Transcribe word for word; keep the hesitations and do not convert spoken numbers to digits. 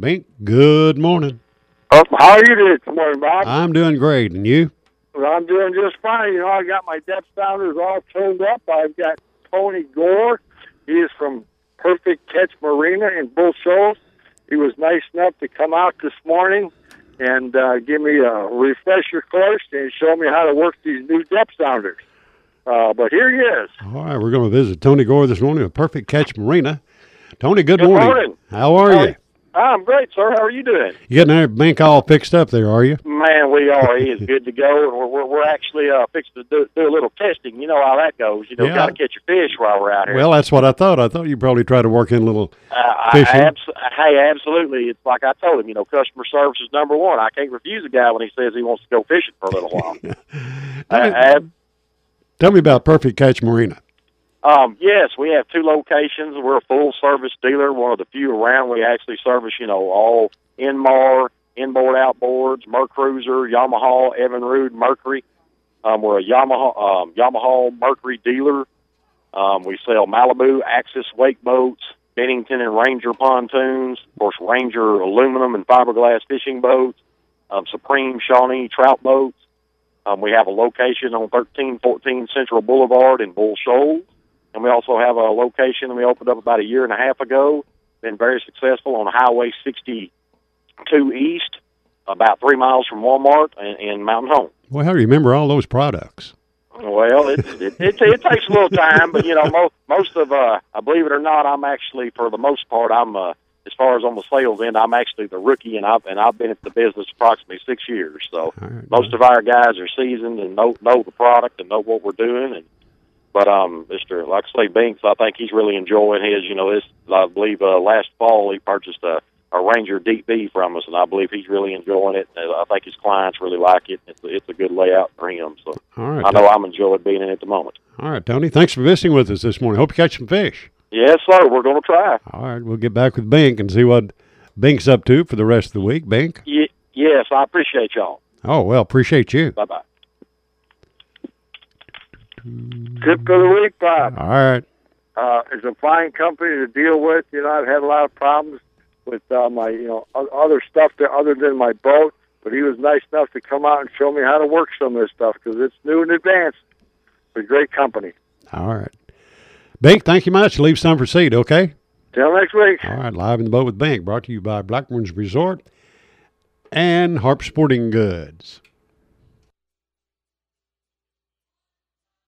Bink, good morning. Uh, how are you doing this morning, Bob? I'm doing great, and you? Well, I'm doing just fine. You know, I got my depth sounders all tuned up. I've got Tony Gore. He is from Perfect Catch Marina in Bull Shoals. He was nice enough to come out this morning and uh, give me a refresher course and show me how to work these new depth sounders. Uh, but here he is. All right, we're going to visit Tony Gore this morning with Perfect Catch Marina. Tony, good, Good morning. morning. How are How you? I'm great, sir. How are you doing? You getting our Bink all fixed up there, are you? Man, we are. He is good to go. And we're, we're, we're actually uh, fixing to do, do a little testing. You know how that goes. You know, Yeah. got to catch a fish while we're out here. Well, that's what I thought. I thought you'd probably try to work in a little Uh, fishing. I, abs- hey, absolutely. It's like I told him, you know, customer service is number one. I can't refuse a guy when he says he wants to go fishing for a little while. uh, tell, me, ab- tell me about Perfect Catch Marina. um, yes, we have two locations. We're a full-service dealer, one of the few around. We actually service, you know, all Inmar, inboard, outboards, Mercruiser, Yamaha, Evinrude, Mercury. Um, we're a Yamaha, um, Yamaha Mercury dealer. Um, we sell Malibu, Axis wake boats, Bennington and Ranger pontoons, of course, Ranger aluminum and fiberglass fishing boats, um, Supreme Shawnee trout boats. Um, we have a location on thirteen fourteen Central Boulevard in Bull Shoals, and we also have a location we opened up about a year and a half ago, been very successful on Highway sixty-two East, about three miles from Walmart in, in Mountain Home. Well, how do you remember all those products? Well, it, it, it, it takes a little time, but, you know, most, most of, uh, I believe it or not, I'm actually, for the most part, I'm, uh, as far as on the sales end, I'm actually the rookie, and I've, and I've been at the business approximately six years. So right, most well. of our guys are seasoned and know, know the product and know what we're doing. And But, um, Mister like I say, Binks, I think he's really enjoying his, you know, this, I believe uh, last fall he purchased a, a Ranger Deep B from us, and I believe he's really enjoying it. And I think his clients really like it. It's a, it's a good layout for him. So All right, I know I'm enjoying being in it at the moment. All right, Tony. Thanks for visiting with us this morning. Hope you catch some fish. Yes, sir. We're going to try. All right, we'll get back with Bink and see what Bink's up to for the rest of the week. Bink? Y- yes, I appreciate y'all. Oh, well, appreciate you. Bye-bye. Tip of the week, Bob. All right. Uh, it's a fine company to deal with. You know, I've had a lot of problems with uh, my, you know, other stuff there other than my boat, but he was nice enough to come out and show me how to work some of this stuff because it's new and advanced. It's a great company. All right. Bink, thank you much. Leave some for seed, okay? Till next week. All right, Live in the Boat with Bink, brought to you by Blackburn's Resort and Harp Sporting Goods.